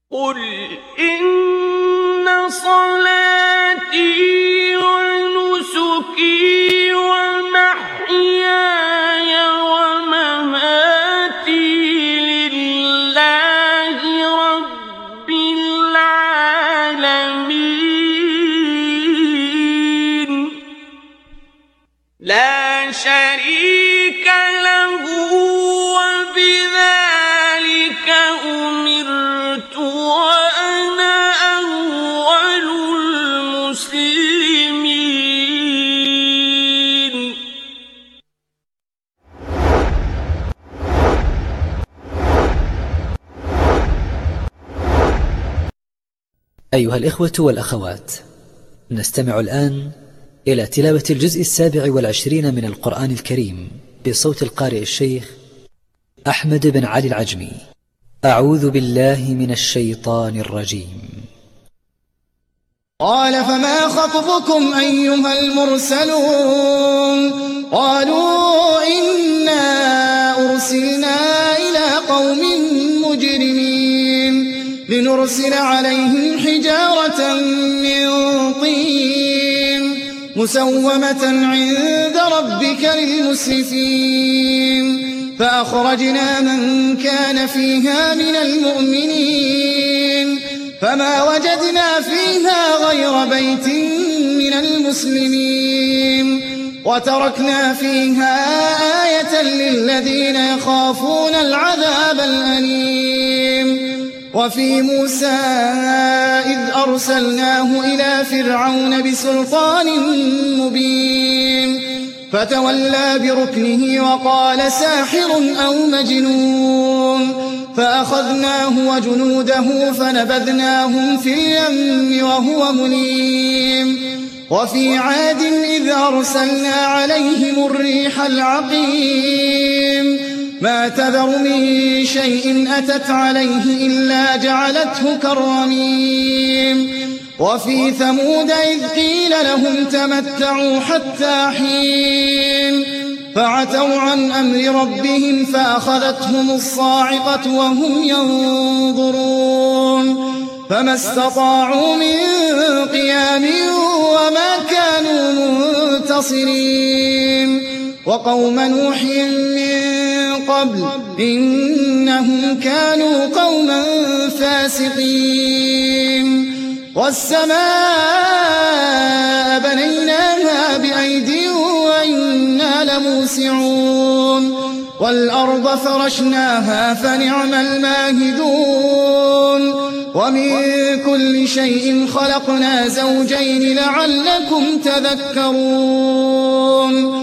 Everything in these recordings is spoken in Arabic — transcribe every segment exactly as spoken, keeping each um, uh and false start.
قُلْ إِنَّ صَلَاتِي وَنُسُكِي وَمَحْيَايَ وَمَمَاتِي لِلَّهِ رَبِّ الْعَالَمِينَ لَا شَرِيكَ لَهُ وَبِذَٰلِكَ أُمِرْتُ وَأَنَا أَوَّلُ الْمُسْلِمِينَ. أيها الإخوة والأخوات، نستمع الآن إلى تلاوة الجزء السابع والعشرين من القرآن الكريم بصوت القارئ الشيخ أحمد بن علي العجمي. أعوذ بالله من الشيطان الرجيم. قال فما خطبكم أيها المرسلون؟ قالوا إنا أرسلنا إلى قوم مجرمين لنرسل عليهم حجارة من طين مسومة عند ربك للمسرفين. فأخرجنا من كان فيها من المؤمنين فما وجدنا فيها غير بيت من المسلمين وتركنا فيها آية للذين يخافون العذاب الأليم. وفي موسى إذ أرسلناه إلى فرعون بسلطان مبين فتولى بركنه وقال ساحر أو مجنون فأخذناه وجنوده فنبذناهم في اليم وهو مليم. وفي عاد إذ أرسلنا عليهم الريح العقيم ما تذر من شيء أتت عليه إلا جعلته كالرميم. وفي ثمود إذ قيل لهم تمتعوا حتى حين فعتوا عن أمر ربهم فأخذتهم الصاعقة وهم ينظرون فما استطاعوا من قيام وما كانوا منتصرين. وقوم نوح من قبل إنهم كانوا قوما فاسقين. والسماء بنيناها بأيد وإنا لموسعون والأرض فرشناها فنعم الماهدون. ومن كل شيء خلقنا زوجين لعلكم تذكرون.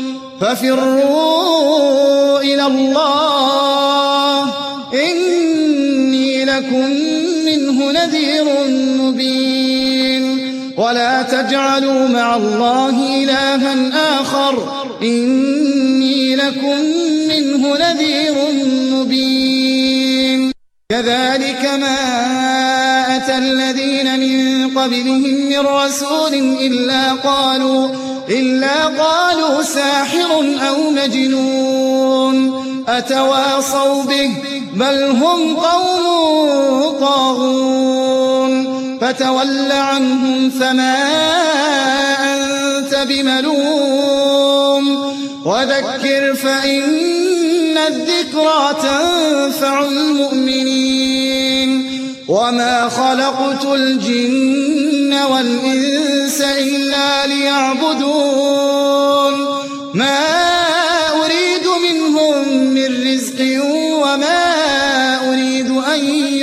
ففروا إلى الله إني لكم منه نذير مبين. ولا تجعلوا مع الله إلها آخر إني لكم منه نذير مبين. كذلك ما أتى الذين من قبلهم من رسول إلا قالوا إلا قالوا ساحر أو مجنون أتواصوا به بل هم قوم طاغون. فتول عنهم فما أنت بملوم وذكر فإن الذكرى تنفع المؤمنين. وما خلقت الجن والإنس إلا ليعبدون ما أريد منهم من رزق وما أريد أن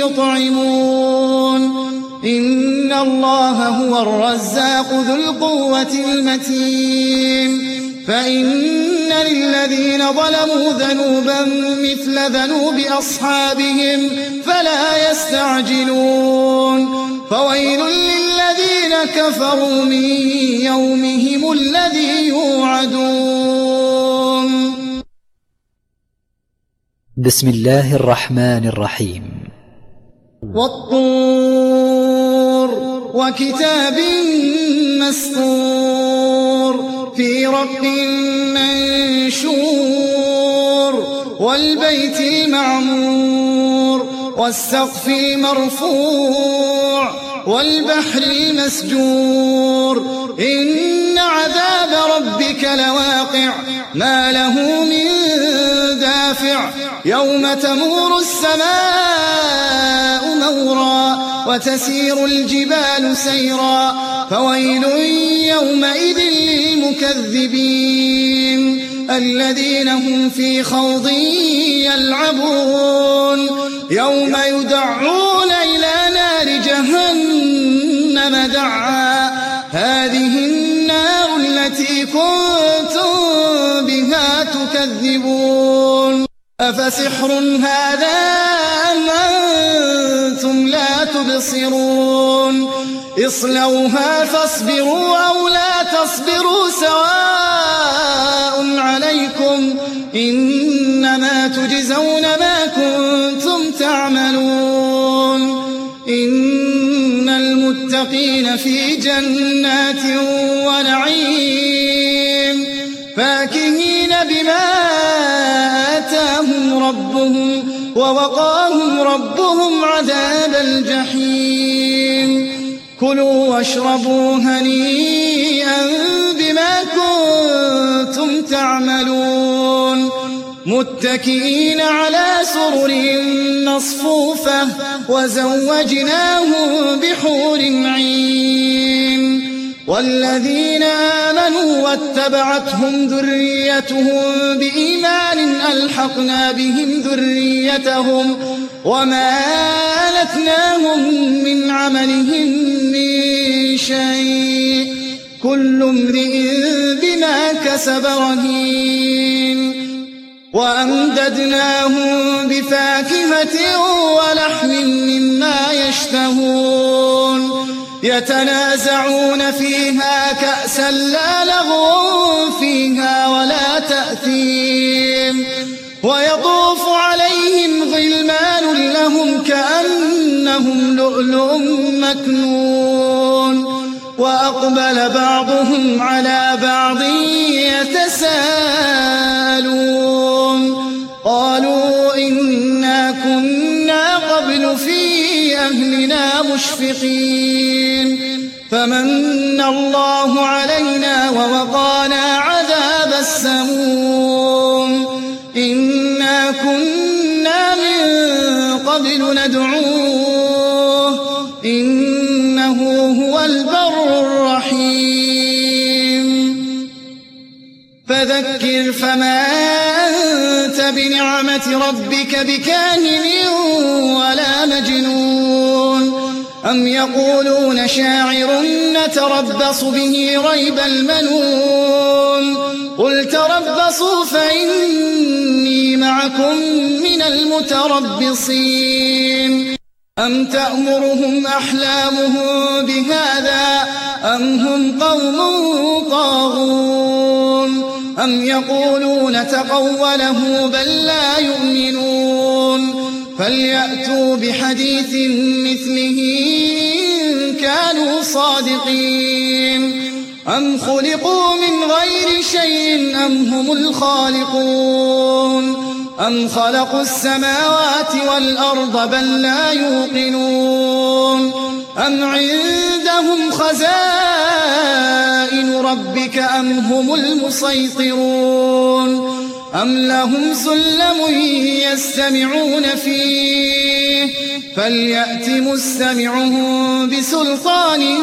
يطعمون إن الله هو الرزاق ذو القوة المتين. فإن للذين ظلموا ذنوبا مثل ذنوب أصحابهم فلا يستعجلون. فويل للذين كفروا من يومهم الذي يوعدون. بسم الله الرحمن الرحيم. والطور وكتاب مسطور في رق منشور والبيت المعمور والسقف المرفوع والبحر المسجور إن عذاب ربك لواقع ما له من دافع يوم تمور السماء مورا وتسير الجبال سيرا فويل يومئذ للمكذبين الذين هم في خوض يلعبون يوم يدعون إلى نار جهنم دعا هذه النار التي كنتم بها تكذبون أفسحر هذا أم أنتم لا تبصرون اصلوها فاصبروا أو لا تصبروا سواء عليكم إنما تجزون ما كنتم تعملون إن المتقين في جنات ونعيم فاكهين بما آتاهم ربهم ووقاهم ربهم عذاب الجحيم كلوا واشربوا هنيئا بما كنتم تعملون متكئين على سرر مصفوفة وزوجناهم بحور عين والذين آمنوا واتبعتهم ذريتهم بإيمان ألحقنا بهم ذريتهم وما ألتناهم من عملهم من شيء كل امرئ بما كسب رهين وأمددناهم بفاكهة ولحم مما يشتهون يتنازعون فيها كأسا لا لغو فيها ولا تأثيم ويطوف عليهم غلمان لهم كأنهم لؤلؤ مكنون وأقبل بعضهم على بعض يتساءلون قالوا إنا كنا قبل في أهلنا مشفقين فمن الله علينا ووقانا عذاب السموم إنا كنا من قبل ندعوه إنه هو البر الرحيم فذكر فما أنت بنعمة ربك بكاهن ولا مجنون أم يقولون شاعر نتربص به ريب المنون قل تربصوا فإني معكم من المتربصين أم تأمرهم أحلامهم بهذا أم هم قوم طاغون أم يقولون تقوله بل لا يؤمنون فليأتوا بحديث مثله إن كانوا صادقين أم خلقوا من غير شيء أم هم الخالقون أم خلقوا السماوات والأرض بل لا يوقنون أم عندهم خزائن ربك أم هم المسيطرون أم لهم سلم يستمعون فيه فليأت مستمعهم بسلطان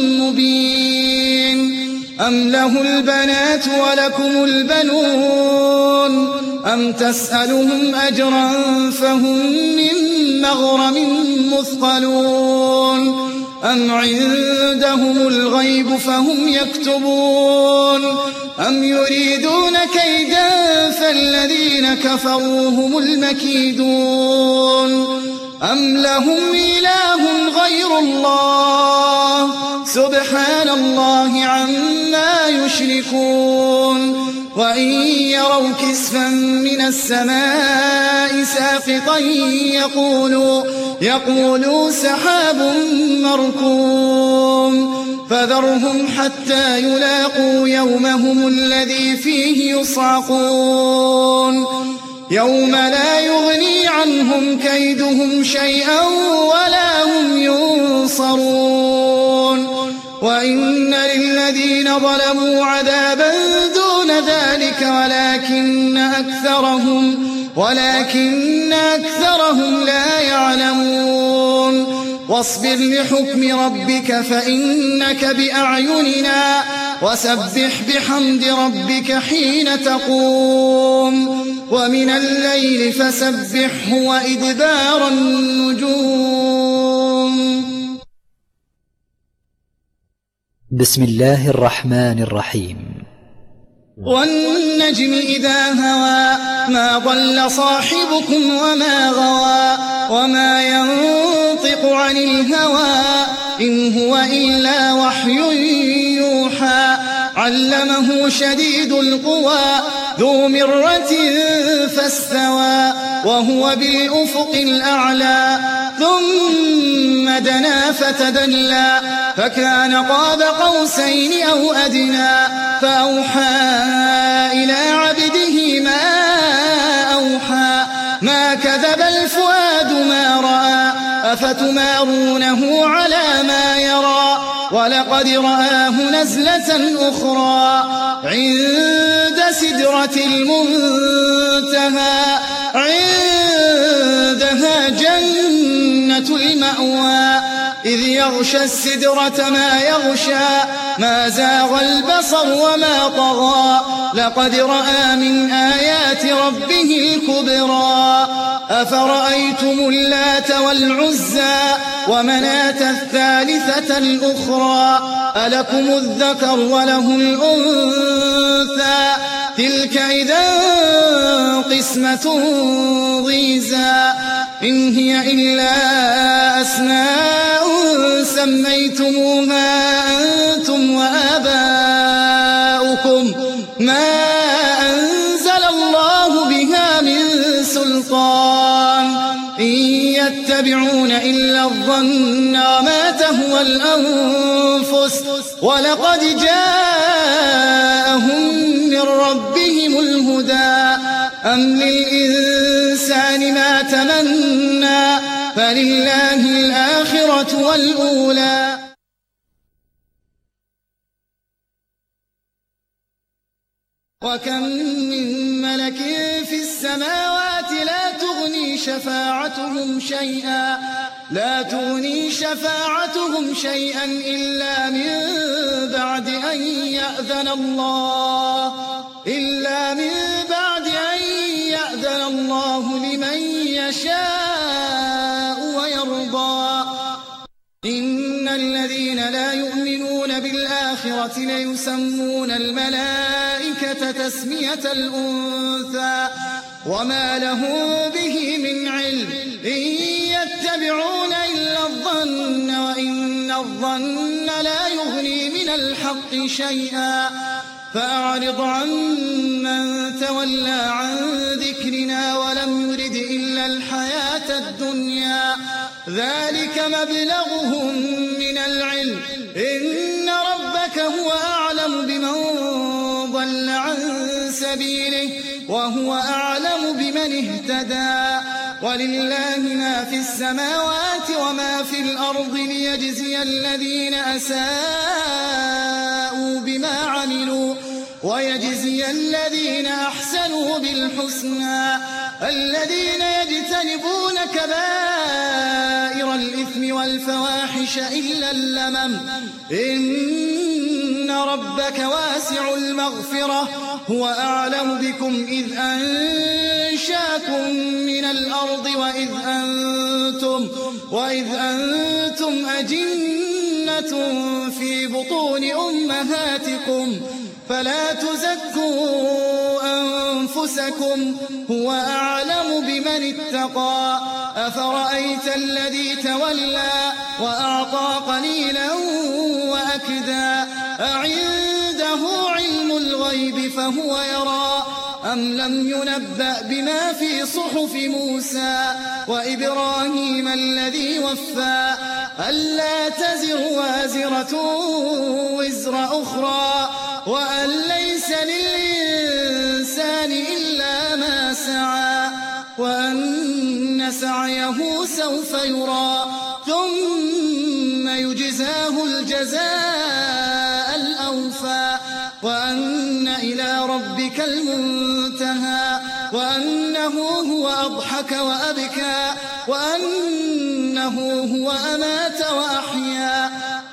مبين أم له البنات ولكم البنون أم تسألهم أجرا فهم من مغرم مثقلون أم عندهم الغيب فهم يكتبون أم يريدون كيدا فالذين كفروا هم المكيدون أم لهم إله غير الله سبحان الله عما يشركون وإن يروا كسفا من السماء ساقطا يقولوا, يقولوا سحاب مركوم فذرهم حتى يلاقوا يومهم الذي فيه يصعقون يوم لا يغني عنهم كيدهم شيئا ولا هم ينصرون وإن للذين ظلموا عذابا دون ذلك ولكن أكثرهم ولكن أكثرهم لا يعلمون واصبر لحكم ربك فإنك بأعيننا وسبح بحمد ربك حين تقوم ومن الليل فسبحه وإدبار النجوم. بسم الله الرحمن الرحيم. والنجم إذا هوى ما ضل صاحبكم وما غوى وما ينطق عن الهوى إن هو إلا وحي يوحى علمه شديد القوى ذو مرة فاستوى وهو بالأفق الأعلى ثم دنا فتدلى فكان قاب قوسين أو أدنى فأوحى إلى عبده ما أوحى ما كذب الفؤاد ما رأى أفتمارونه على ما يرى ولقد رآه نزلة أخرى عند سدرة المنتهى عندها جنة المأوى إذ يغشى السدرة ما يغشى ما زاغ البصر وما طغى لقد رأى من آيات ربه الكبرى أفرأيتم اللات والعزى ومناة الثالثة الأخرى ألكم الذكر وله الأنثى تلك إذا قسمة ضيزى إن هي إلا أسماء سميتموها أنتم وآباؤكم ما أنزل الله بها من سلطان إن يتبعون إلا الظن وما تهوى الأنفس ولقد جاءهم من ربهم الهدى أم للإنسان ما تمنى فلله الآخرة والأولى. وكم من ملك في السماوات لا تغني شفاعتهم شيئا لا تغني شفاعتهم شيئا إلا من بعد أن يأذن الله إلا من بعد أن يأذن الله لمن يشاء ويرضى إن الذين لا يؤمنون بالآخرة ليسمون الملائكة تسمية الأنثى وما لهم به من علم إن يتبعون إلا الظن وإن الظن لا يغني من الحق شيئا فأعرض عن من تولى عن ذكرنا ولم يرد إلا الحياة الدنيا ذلك مبلغهم من العلم إن ربك هو أعلم بمن ضل عن سبيله وهو أعلم بمن اهتدى ولله ما في السماوات وما في الأرض ليجزي الذين أساءوا بما عملوا ويجزي الذين أحسنوا بالحسنى الذين يجتنبون كبائر الإثم والفواحش إلا اللمم إن ربك واسع المغفرة هو أعلم بكم إذ أنشاكم من الأرض وإذ أنتم, وإذ أنتم أجنة في بطون أمهاتكم فلا تزكوا أنفسكم هو أعلم بمن اتقى أفرأيت الذي تولى وأعطى قليلا وأكدى أعنده علم الغيب فهو يرى أم لم ينبأ بما في صحف موسى وإبراهيم الذي وفى ألا تزر وازرة وزر أخرى وأن ليس للإنسان إلا ما سعى وأن سعيه سوف يرى ثم يجزاه الجزاء الأوفى وأن إلى ربك المنتهى وأنه هو أضحك وأبكى وأنه هو أمات وأحيا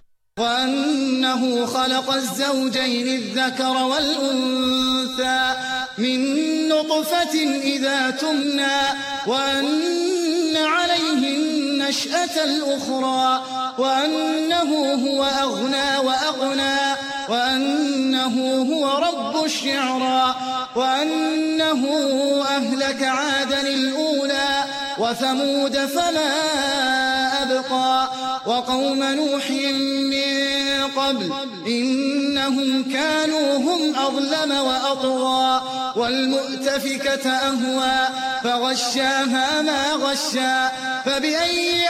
وأنه خلق الزوجين الذكر والأنثى من نطفة إذا تمنى وأن عليه النشأة الأخرى وأنه هو أغنى وأقنى وأنه هو رب الشعرى وأنه أهلك عادا الأولى وثمود فما أبقى وقوم نوح من قبل إنهم كانوا هم أظلم وأطغى والمؤتفكة أهوى فغشاها ما غشا فبأي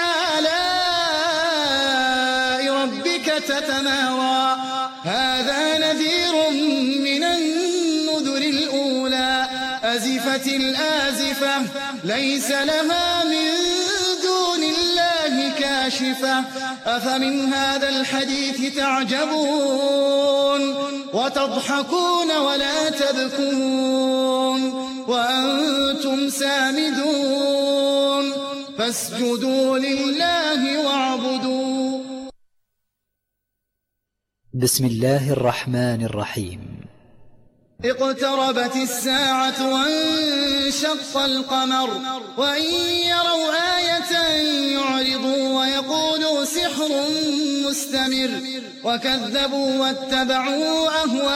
آلاء ربك تتمارى هذا نذير من النذر الأولى أزفت الآزفة ليس لها من دون الله كاشفة أفمن هذا الحديث تعجبون وتضحكون ولا تبكون وأنتم سامدون فاسجدوا لله واعبدوا. بسم الله الرحمن الرحيم. اقتربت الساعة وانشق القمر وإن يروا آية يعرضوا ويقولوا سحر مستمر وكذبوا واتبعوا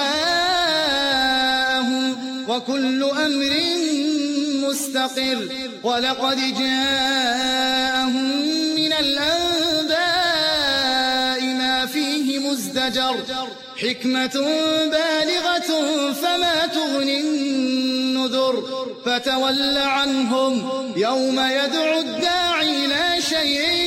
أهواءهم وكل أمر مستقر ولقد جاءهم من الأنباء ما فيه مزدجر حكمة بالغة فما تغني النذر فتول عنهم يوم يدعو الداعي لا شيء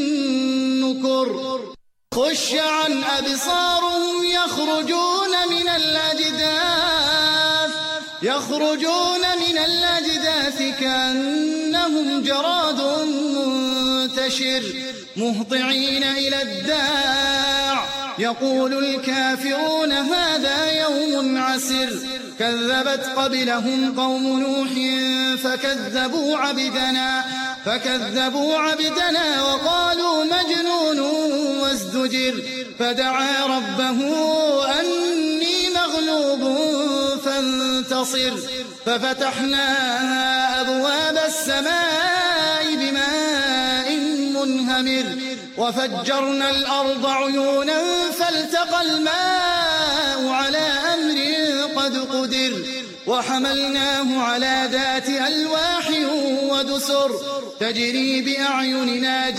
نكر خش عن أبصارهم يخرجون من الأجداث يخرجون من الأجداث كأنهم جراد منتشر مهطعين إلى الداع يقول الكافرون هذا يوم عسر كذبت قبلهم قوم نوح فكذبوا عبدنا فكذبوا عبدنا وقالوا مجنون وازدجر فدعا ربه أني مغلوب فانتصر ففتحنا أبواب السماء بماء منهمر وفجرنا الأرض عيونا فالتقى الماء على أمر قد قدر وحملناه على ذات ألواح ودسر تجري بأعيننا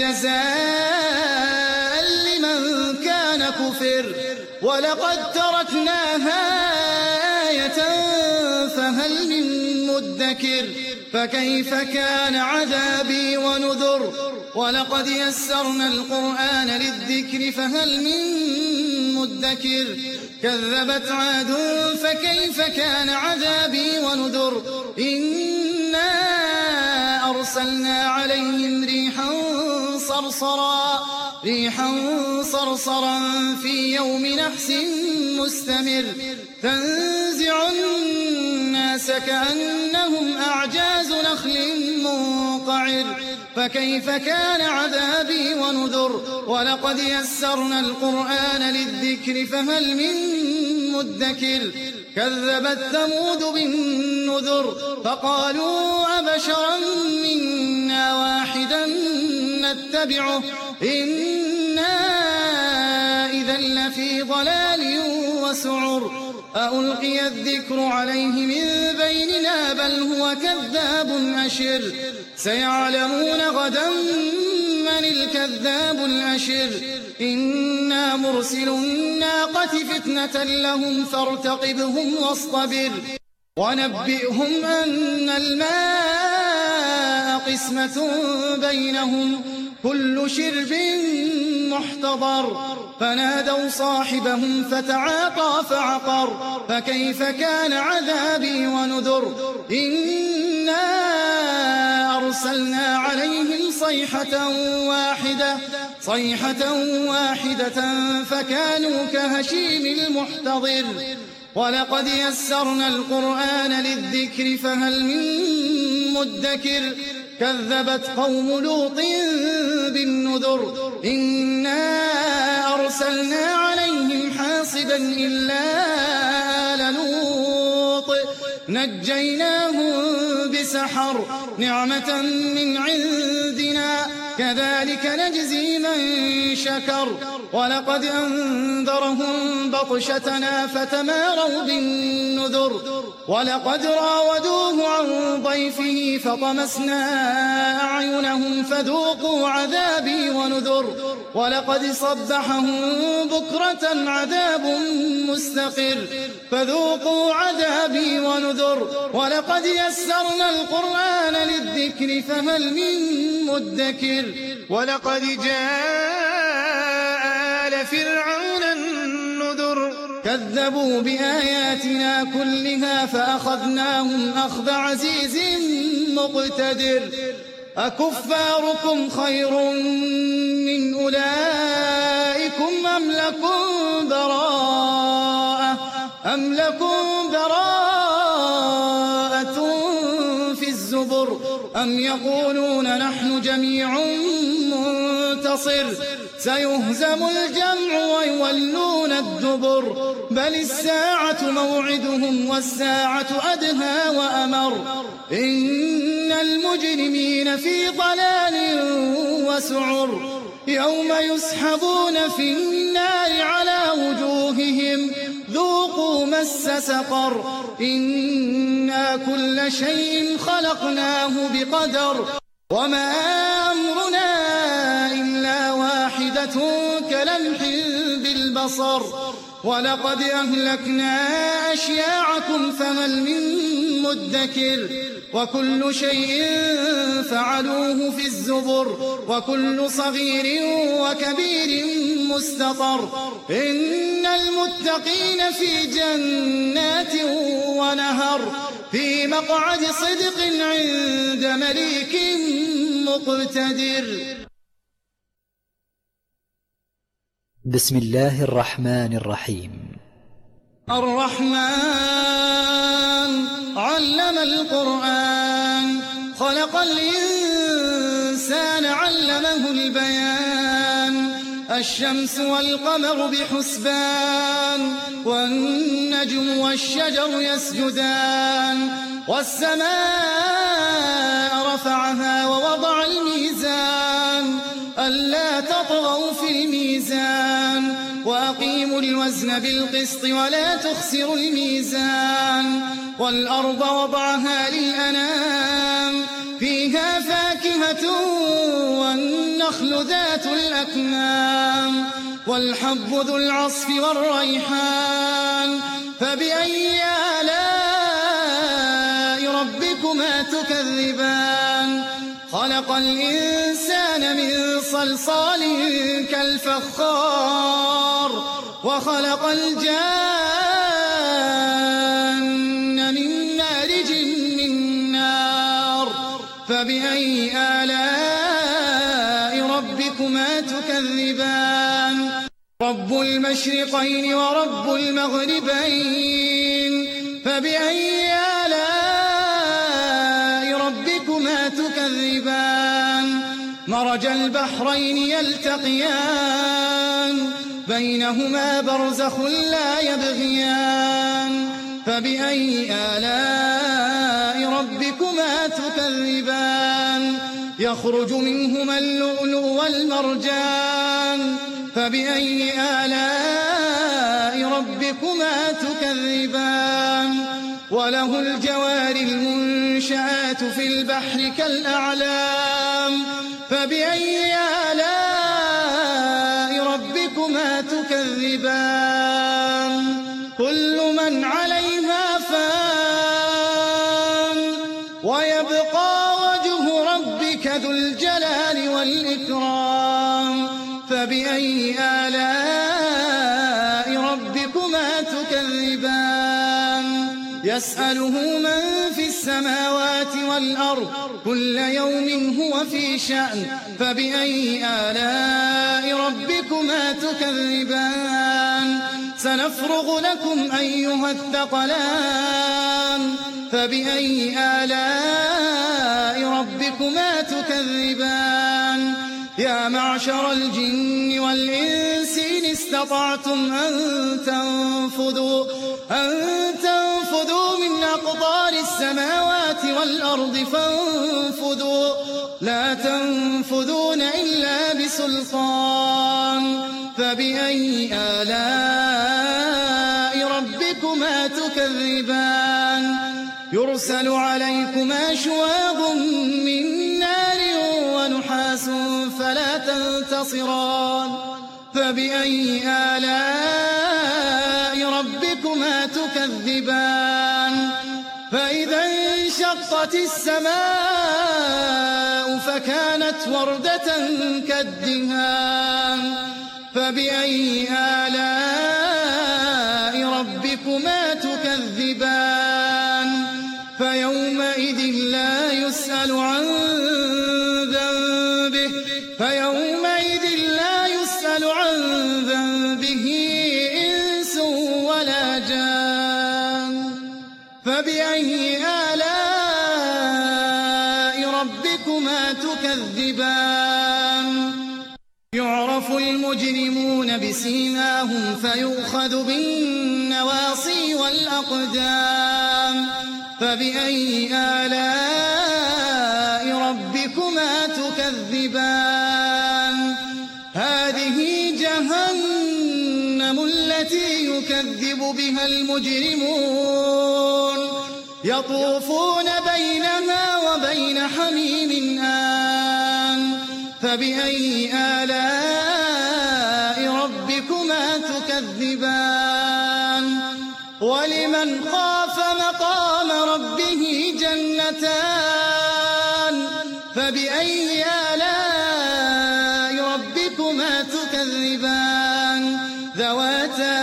جزاء لمن كان كفر ولقد تركناها آية فهل من مدكر فكيف كان عذابي ونذر ولقد يسرنا القرآن للذكر فهل من مدكر كذبت عاد فكيف كان عذابي ونذر إنا أرسلنا عليهم ريحا صرصرا ريحا صرصرا في يوم نحس مستمر تنزع الناس كأنهم أعجاز نخل منقعر فكيف كان عذابي ونذر ولقد يسرنا القرآن للذكر فهل من مدكر كذبت ثمود بالنذر فقالوا أبشرا منا واحدا نتبعه إنا إذا لفي ضلال وسعر ألقي الذكر عليه من بيننا بل هو كذاب أشر سيعلمون غدا من الكذاب الأشر إنا مرسل الناقة فتنة لهم فارتقبهم واصطبر ونبئهم أن الماء قسمة بينهم كل شرب محتضر فنادوا صاحبهم فتعاطى فعقر فكيف كان عذابي ونذر إنا أرسلنا عليهم صيحة واحدة صيحة واحدة فكانوا كهشيم المحتضر ولقد يسرنا القرآن للذكر فهل من مدكر كذبت قوم لوط بالنذر إنا أرسلنا عليهم حاصبا إلا آل لوط نجيناهم بسحر نعمة من عندنا كذلك نجزي من شكر ولقد أنذرهم بطشتنا فتماروا بالنذر ولقد راودوه عن ضيفه فطمسنا أعينهم فذوقوا عذابي ونذر ولقد صبحهم بكرة عذاب مستقر فذوقوا عذابي ونذر ولقد يسرنا القرآن للذكر فهل من مدكر ولقد جاء آل فرعون النذر كذبوا بآياتنا كلها فأخذناهم أخذ عزيز مقتدر أكفاركم خير من أولئكم أم لكم براءة أم لكم براءة في الزبر أم يقولون نحن جميع منتصر سيهزم الجمع ويولون الدبر بل الساعة موعدهم والساعة أدهى وأمر إن المجرمين في ضلال وسعر يوم يسحبون في النار على وجوههم ذوقوا مس سقر إنا كل شيء خلقناه بقدر وما أمرنا إلا واحدة كلمح بالبصر ولقد أهلكنا أشياعكم فهل من مدكر وكل شيء فعلوه في الزبر وكل صغير وكبير مستطر إن المتقين في جنات ونهر في مقعد صدق عند مليك مقتدر. بسم الله الرحمن الرحيم. الرحمن علم القرآن خلق الإنسان علمه البيان الشمس والقمر بحسبان والنجم والشجر يسجدان والسماء رفعها ووضع الميزان ألا تطغوا في الميزان وأقيموا الوزن بالقسط ولا تخسروا الميزان والأرض وضعها للأنام فيها فاكهة والنخل ذات الأكمام والحب ذو العصف والريحان فبأي آلاء ربكما تكذبان خلق الإنسان من صلصال كالفخار وخلق الجان من مارج من نار فبأي آلاء ربكما تكذبان رب المشرقين ورب المغربين فبأي آلاء ربكما تكذبان مرج البحرين يلتقيان بينهما برزخ لا يبغيان فبأي آلاء ربكما تكذبان يخرج منهما اللؤلؤ والمرجان فبأي آلاء ربكما تكذبان وله الجوار المنشآت في البحر كالأعلام فبأي آلاء ربكما تكذبان كل من عليها فان ويبقى وجه ربك ذو الجلال والإكرام فبأي آلاء ربكما تكذبان يسأله من في السماء السماوات والأرض كل يوم هو في شأن فبأي آلاء ربكما تكذبان سنفرغ لكم أيها الثقلان فبأي آلاء ربكما تكذبان يا معشر الجن والإنس إن استطعتم أن تنفذوا أن تنفذوا من أقطار السماوات والأرض فانفذوا لا تنفذون إلا بسلطان فبأي آلاء ربكما تكذبان يرسل عليكما شواظ من نار ونحاس فلا تنتصران فبأي آلاء ربكما تكذبان فإذا انشقت السماء فكانت وردة كالدهان فبأي آلاء ربكما تكذبان فيومئذ لا يسأل عن ذنبه فيومئذ لا يسأل عن ذنبه إنس ولا جان فبأي آلاء ربكما تكذبان يعرف المجرمون بسيماهم فيؤخذ بالنواصي والأقدام فبأي آلاء ربكما تكذبان هذه جهنم التي يكذب بها المجرمون يطوفون بينها وبين حميم آن فبأي آلاء ربكما تكذبان ولمن خاف مقام ربه جنتان فبأي آلاء ربكما تكذبان ذواتا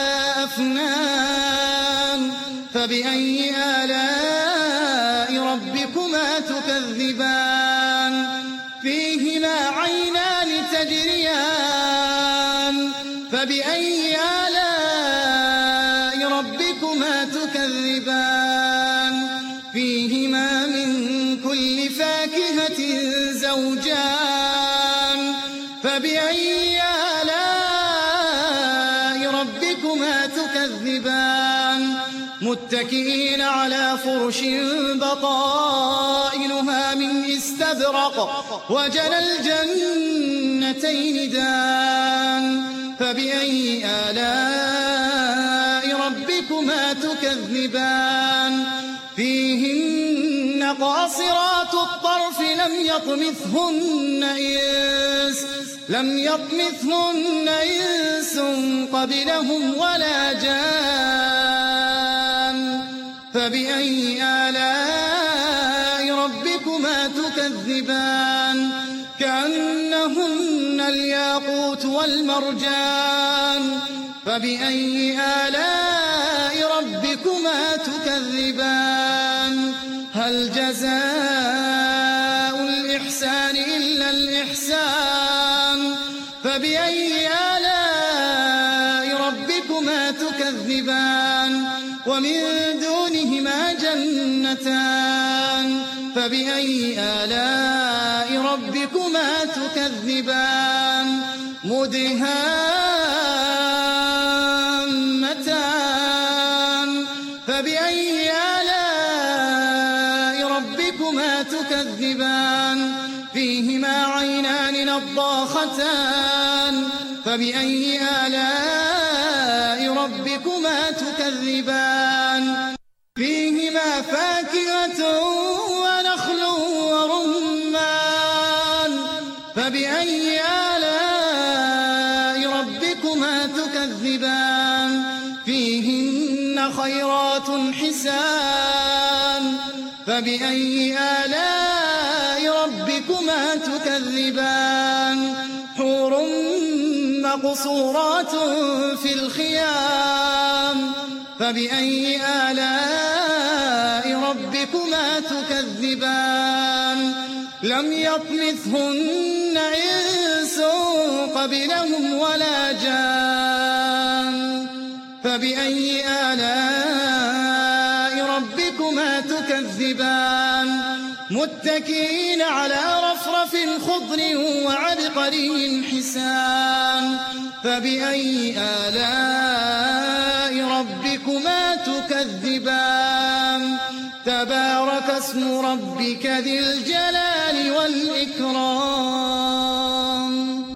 أفنان فبأي آلاء ربكما تكذبان فيهما عينان تجريان فبأي آلاء ربكما تكذبان فيهما من كل فاكهة زوجان فبأي آلاء ربكما تكذبان متكئين على فرش بطائنها من استبرق وجنى الجنتين دان فبأي آلاء ربكما تكذبان فيهن قاصرات الطرف لم يطمثهن إنس لم يطمثهن إنس قبلهم ولا جان فبأي آلاء ربكما تكذبان كأنهن الياقوت والمرجان فبأي آلاء ربكما تكذبان هل جزاء الإحسان إلا الإحسان فبأي آلاء ربكما تكذبان ومن دونهما جنتان فبأي آلاء ربكما تكذبان مدهامتان فبأي آلاء ربكما تكذبان فيهما عينان نضاختان فبأي آلاء ربكما تكذبان فيهما فاكهة ونخل ورمان فبأي آلاء ربكما تكذبان فيهن خيرات حسان فبأي آلاء ربكما تكذبان حور مقصورات في الخيام فبأي آلاء ربكما تكذبان لم يطمثهن إنس قبلهم ولا جان فبأي آلاء ربكما تكذبان متكئين على رفرف خضر وعبقري حسان فبأي آلاء ربكما تكذبان تبارك اسم ربك ذي الجلال والإكرام.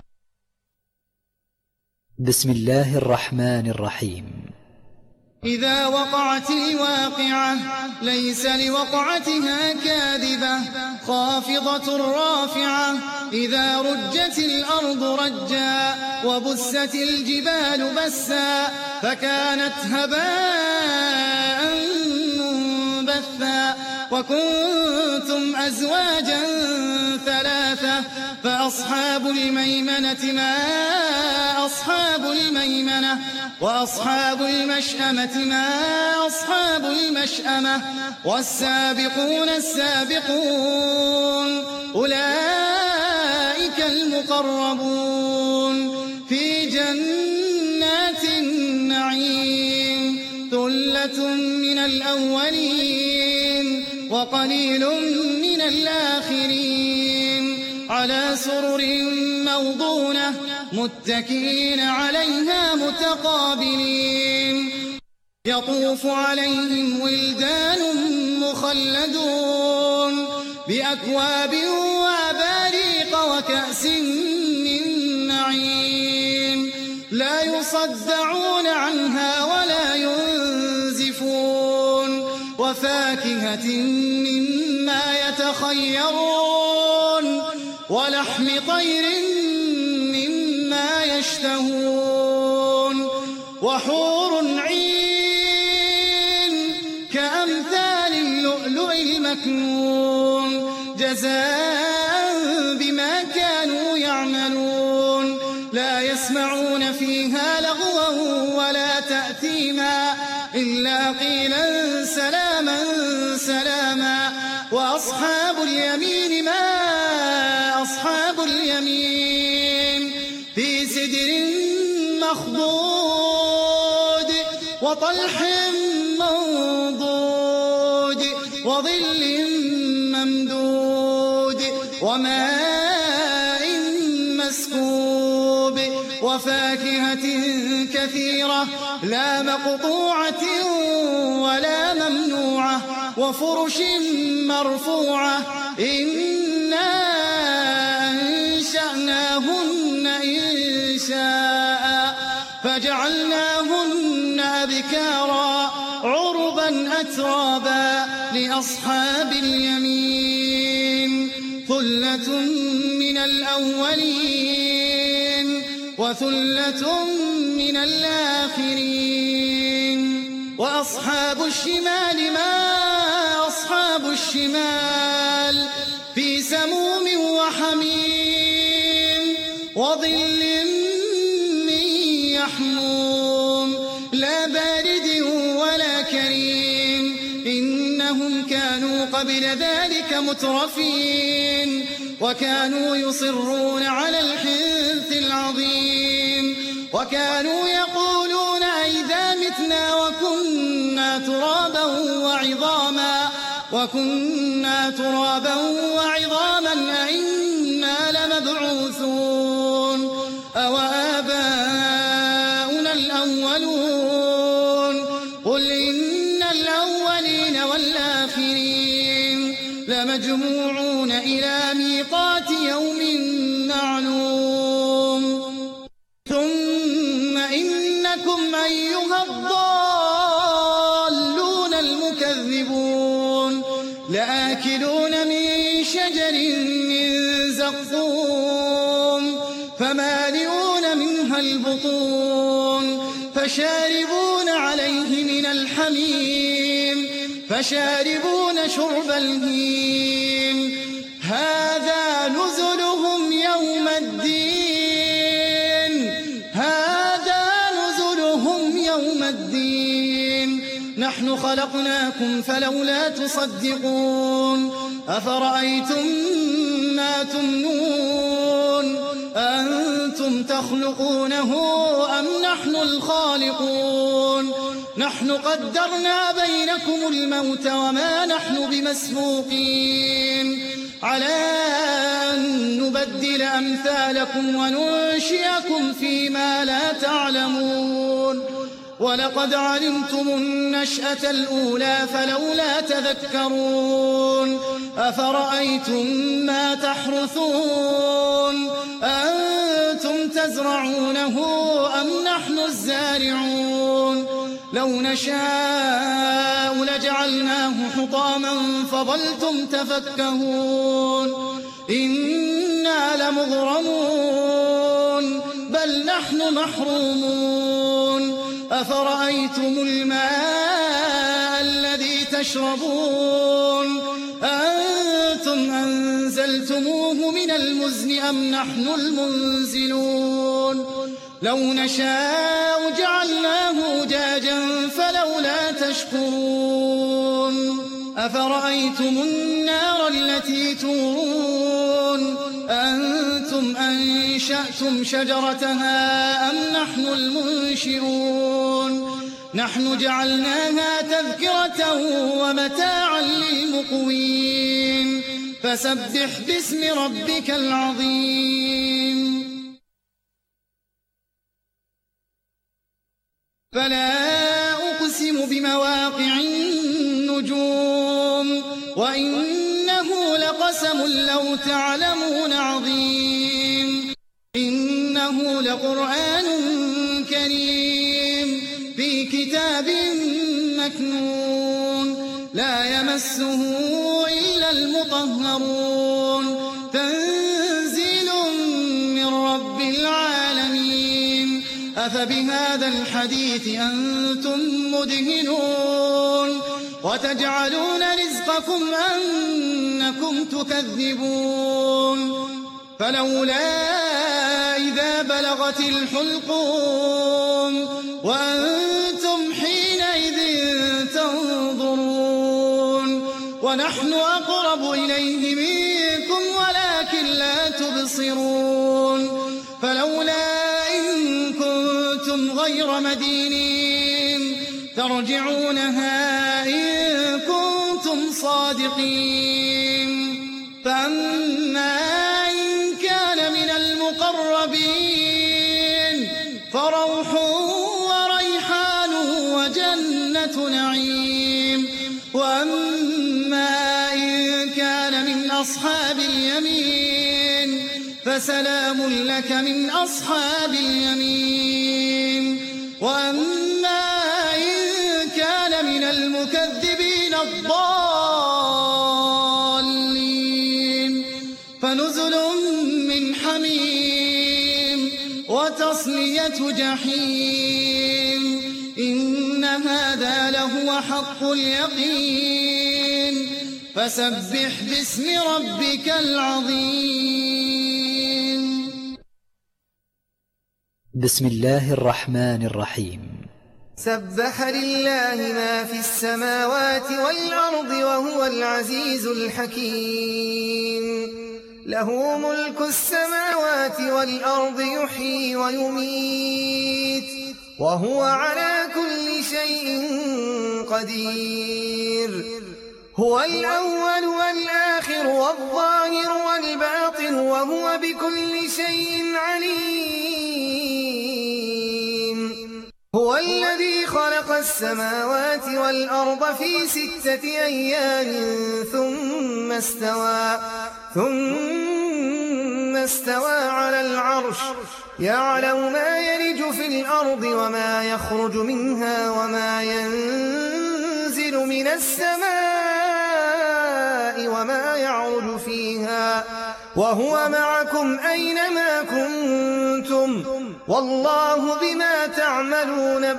بسم الله الرحمن الرحيم. إذا وقعت الواقعة ليس لوقعتها كاذبة خافضة رافعة إذا رجت الأرض رجا وبست الجبال بسا فكانت هباء منبثا وكنتم أزواجا ثلاثة فأصحاب الميمنة ما أصحاب الميمنة وأصحاب المشأمة ما أصحاب المشأمة والسابقون السابقون أولئك المقربون في جنات النعيم ثلة من الأولين وقليل من الآخرين على سرر موضونة متكئين عليها متقابلين يطوف عليهم ولدان مخلدون بأكواب وأباريق وكأس من معين لا يصدعون عنها ولا ينزفون وفاكهة مما يتخيرون ولحم طير مما يشتهون وحور عين كأمثال اللؤلؤ المكنون جزاء بما كانوا يعملون لا يسمعون فيها لغوا ولا تأثيما إلا قيلا سلاما سلاما وأصحاب اليمين ما أصحاب اليمين في سدر مخضود وطلح منضود وظل ممدود وماء مسكوب وفاكهة كثيرة لا مقطوعة ولا ممنوعة وفرش مرفوعة إنا أنشأناهن إنشاء فجعلناهن أبكارا عربا أترابا لأصحاب اليمين ثلة من الأولين وثلة من الآخرين وأصحاب الشمال ما أصحاب الشمال في سموم وحميم وظل من يحموم لا بارد ولا كريم إنهم كانوا قبل ذلك مترفين وكانوا يصرون على الحنث العظيم وكانوا يقولون أئذا متنا وكنا ترابا وعظاما وكنا ترابا وعظاما أئنا لمبعوثون أو آباؤنا الأولون قل إن الأولين والآخرين لمجموعون إلى ميقات يوم معلوم ثم إنكم أيها الضالون المكذبون لآكلون من شجر من زقوم فمالئون منها البطون فشاربون عليه من الحميم فشاربون شرب الهيم هذا نزلهم يوم الدين هذا نزلهم يوم الدين نحن خلقناكم فلولا تصدقون أفرأيتم ما تمنون أنتم تخلقونه أم نحن الخالقون نحن قدرنا بينكم الموت وما نحن بمسبوقين على أن نبدل أمثالكم وننشئكم فيما لا تعلمون ولقد علمتم النشأة الأولى فلولا تذكرون أفرأيتم ما تحرثون أنتم تزرعونه أم نحن الزارعون لو نشاء لجعلناه حطاما فظلتم تفكهون إنا لمغرمون بل نحن محرومون أفرأيتم الماء الذي تشربون أنتم أنزلتموه من المزن أم نحن المنزلون لو نشاء جعلناه أجاجا فلولا تشكرون أفرأيتم النار التي تورون أنتم أنشأتم شجرتها أم نحن المنشئون نحن جعلناها تذكرة ومتاعا للمقوين فسبح باسم ربك العظيم فلا أقسم بمواقع النجوم وإنه لقسم لو تعلمون عظيم إنه لقرآن كريم في كتاب مكنون لا يمسه إلا المطهرون تنزيل من رب العالمين أفبهذا الحديث أنتم مدهنون وتجعلون رزقكم أنكم تكذبون فلولا إذا بلغت الحلقوم وأنتم حينئذ تنظرون ونحن أقرب إليه منكم ولكن لا تبصرون فلولا إن كنتم غير مدينين ترجعونها إن كنتم صادقين فأما إن كان من المقربين فروح وريحان وجنة نعيم وأما إن كان من أصحاب اليمين فسلام لك من أصحاب اليمين وأما إن كان من المكذبين الضالين فنزل من حميم وتصلية جحيم إن هذا لهو حق اليقين فسبح باسم ربك العظيم بسم الله الرحمن الرحيم سبح لله ما في السماوات والأرض وهو العزيز الحكيم له ملك السماوات والأرض يحيي ويميت وهو على كل شيء قدير هو الأول والآخر والظاهر والباطن وهو بكل شيء عليم هو الذي خلق السماوات والأرض في ستة أيام ثم استوى ثم استوى على العرش يعلم ما يلج في الأرض وما يخرج منها وما ينزل من السماء وما يعرج فيها وهو معكم أينما كنتم والله بما تعملون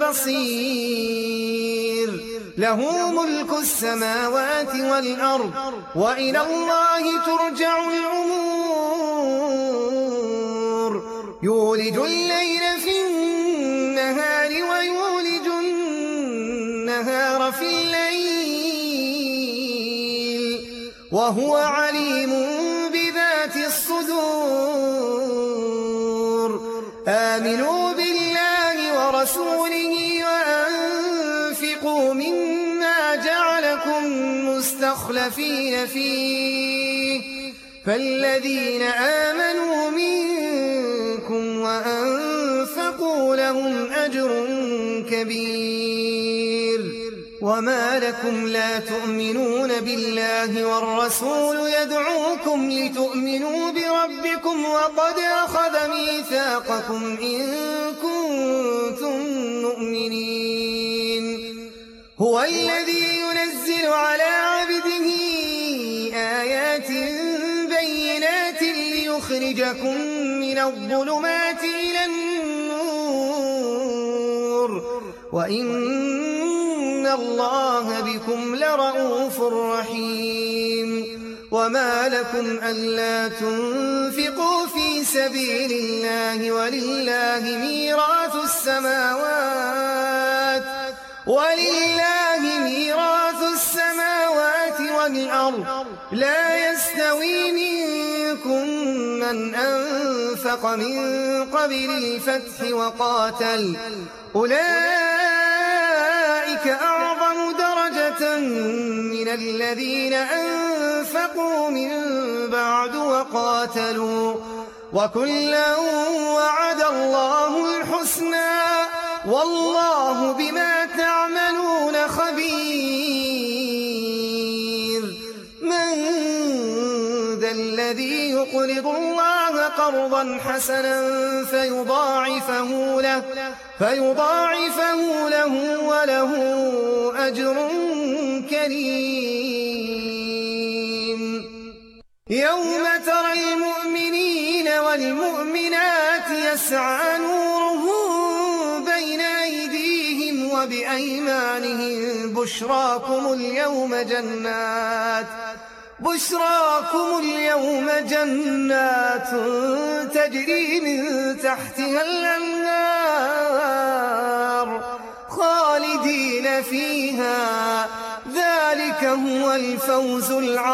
بصير له ملك السماوات والأرض وإلى الله ترجع الأمور يولج الليل في النهار ويولج النهار في الليل وهو عليم بذات الصدور آمنوا بالله ورسوله وأنفقوا مما جعلكم مستخلفين فيه فالذين آمنوا منكم وأنفقوا لهم أجر كبير وما لكم لا تؤمنون بالله والرسول يدعوكم لتؤمنوا بربكم وقد أخذ ميثاقكم إن كنتم مؤمنين هو الذي ينزل على عبده آيات بينات ليخرجكم من الظلمات إلى النور وإن الله بكم لرءوف رحيم وما لكم ألا تنفقوا في سبيل الله ولله ميراث السماوات ولله ميراث السماوات والأرض لا يستوي منكم من أنفق من قبل الفتح وقاتل أولئك أعظم درجة من الذين أنفقوا من بعد وقاتلوا وكلا وعد الله الحسنى والله بما تعملون خبير من ذا الذي يقرض الله قرضا حسنا فيضاعفه له فيضاعفه له وله أجر كريم يوم ترى المؤمنين والمؤمنات يسعى نورهم بين أيديهم وبأيمانهم بشراكم اليوم جنات بشراكم اليوم جنات تجري من تحتها الأنهار خالدين فيها ذلك هو الفوز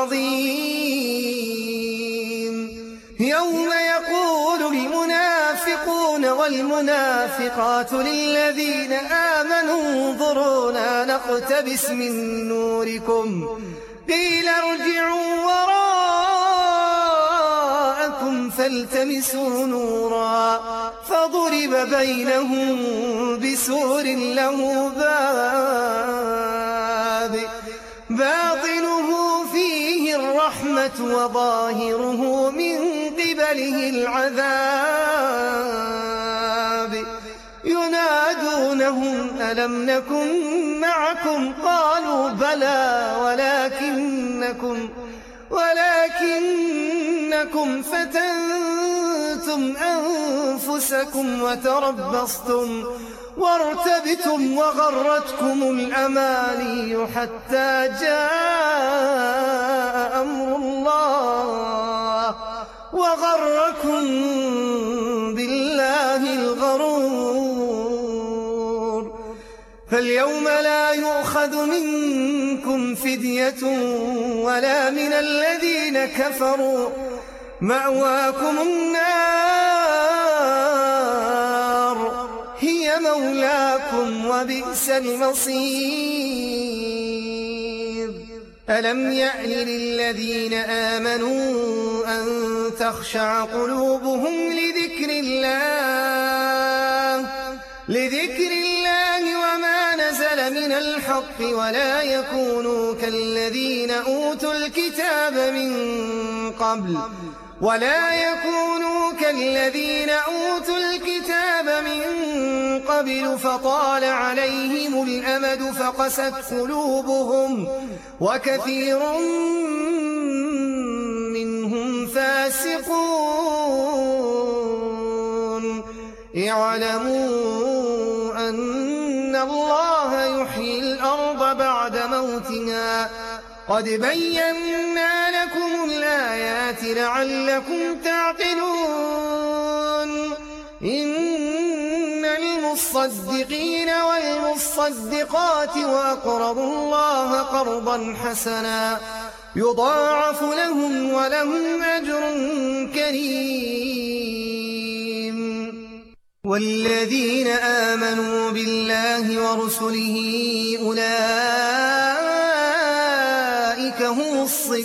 العظيم يوم يقول المنافقون والمنافقات للذين آمنوا انظرونا نقتبس من نوركم قيل ارجعوا وراءكم فالتمسوا نورا فضرب بينهم بسور له باب باطنه فيه الرحمة وظاهره من قبله العذاب ينادونهم ألم نكن معكم قالوا بلى ولكنكم ولكنكم فتنتم أنفسكم وتربصتم وارتبتم وغرتكم الأماني حتى جاء أمر الله وغركم بالله الغرور فاليوم لا يؤخذ منكم فدية ولا من الذين كفروا مأواكم النار هي مولاكم وبئس المصير ألم يأن للذين آمنوا أن تخشع قلوبهم لذكر الله لذكر الله وما نزل من الحق ولا يكونوا كالذين أوتوا الكتاب من قبل ولا يكونوا كالذين أوتوا الكتاب من قبل فطال عليهم الأمد فقست قلوبهم وكثير منهم فاسقون اعلموا أن الله يحيي الأرض بعد موتها قد بينا لكم الآيات لعلكم تعقلون إن والمصدقين والمصدقات وأقرضوا الله قرضا حسنا يضاعف لهم ولهم أجر كريم. والذين آمنوا بالله ورسله أولئك هم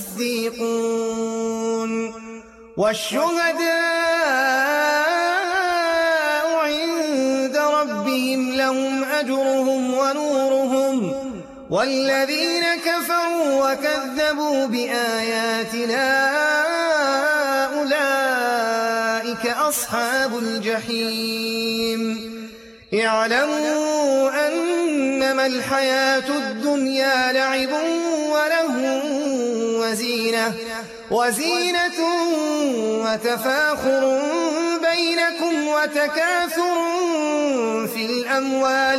الصديقون والشهداء عند ربهم لهم أجرهم ونورهم. والذين كفروا وكذبوا بآياتنا أولئك أصحاب الجحيم. اعلموا أنما الحياة الدنيا لعب وله وزينة وزينة وتفاخر بينكم وتكاثر في الأموال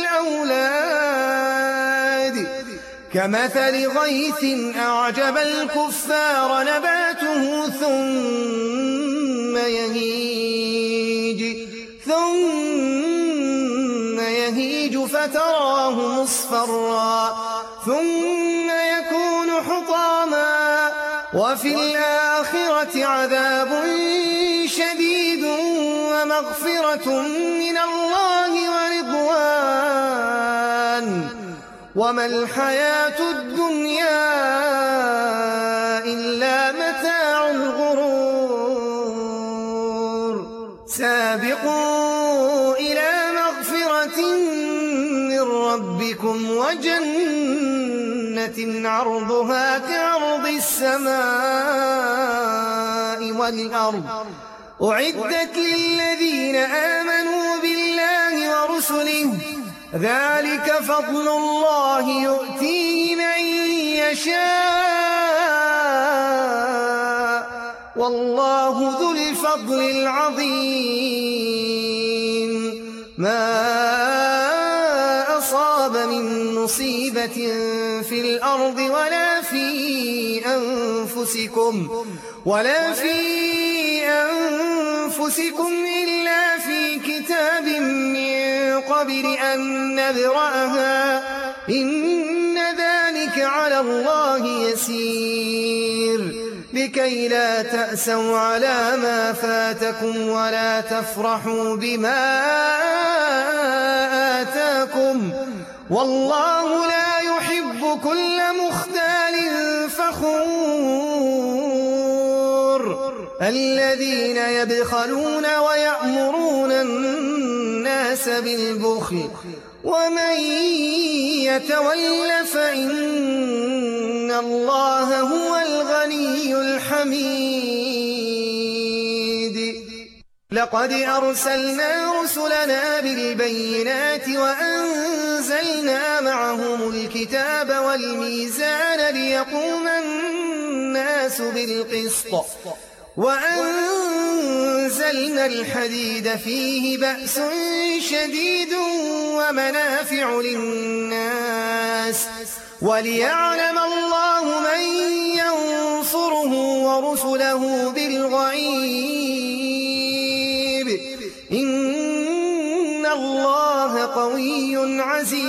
والأولاد كمثل غيث أعجب الكفار نباته ثم يهيج ثم يهيج فتراه مصفرا ثم يكون حطاما وفي الآخرة عذاب شديد ومغفرة من الله ورضوان وما الحياة الدنيا إلا متاع الغرور. سابقوا إلى مغفرة من ربكم وجنة عرضها كعرض السماء والأرض أعدت للذين آمنوا بالله ورسله ذلك فضل الله يؤتيه من يشاء والله ذو الفضل العظيم. ما أصاب من مصيبة في الأرض ولا في أنفسكم ولا في أنفسكم إلا في كتاب من قبل أن نبرأها إن ذلك على الله يسير. لكي لا تأسوا على ما فاتكم ولا تفرحوا بما آتاكم والله لا يحب كل مختال فخور. الذين يبخلون ويأمرون الناس بالبخل ومن يتول فإن الله هو الغني الحميد. لقد أرسلنا رسلنا بالبينات وأنزلنا معهم الكتاب والميزان ليقوم الناس بالقسط وأنزلنا الحديد فيه بأس شديد ومنافع للناس وليعلم الله من ينصره ورسله بالغيب إن الله قوي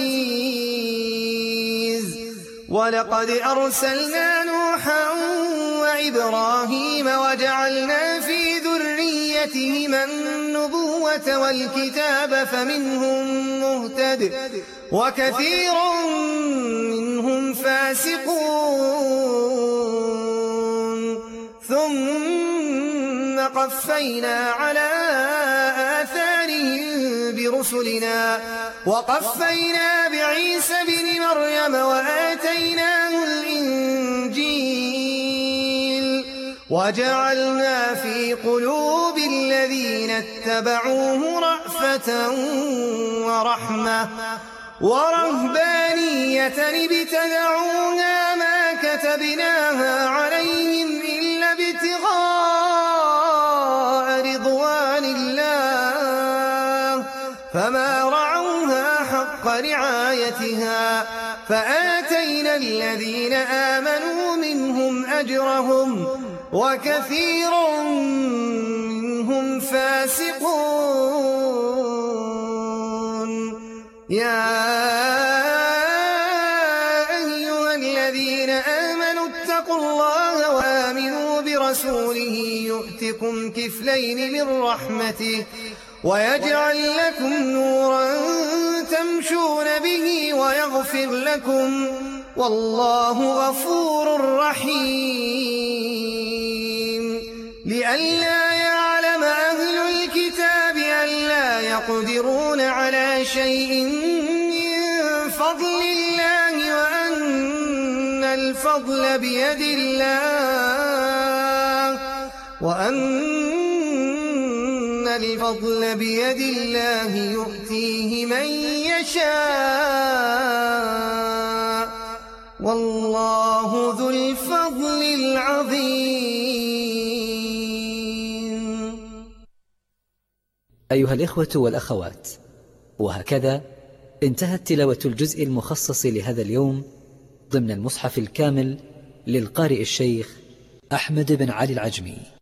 عزيز. ولقد أرسلنا نوحا وإبراهيم وجعلنا في ذريتهما النبوة والكتاب فمنهم مهتد وكثير منهم فاسقون. ثم قفينا على آثارهم برسلنا وقفينا بعيسى بن مريم وآتيناه الإنجيل وجعلنا في قلوب الذين اتبعوه رأفة ورحمة ورهبانية ابتدعوها ما كتبناها عليهم إلا ابتغاء رضوان الله فما رعوها حق رعايتها فآتينا الذين آمنوا منهم أجرهم وكثير منهم فاسقون. يا أيها الذين آمنوا اتقوا الله وآمنوا برسوله يؤتكم كفلين من رحمته ويجعل لكم نورا تمشون به ويغفر لكم والله غفور رحيم. لئلا يعلم أهل الكتاب ألا يقدرون على شيء من فضل الله وأن الفضل بيد الله وأن الفضل بيد الله يؤتيه من يشاء والله ذو الفضل العظيم. أيها الإخوة والأخوات، وهكذا انتهت تلاوة الجزء المخصص لهذا اليوم ضمن المصحف الكامل للقارئ الشيخ أحمد بن علي العجمي.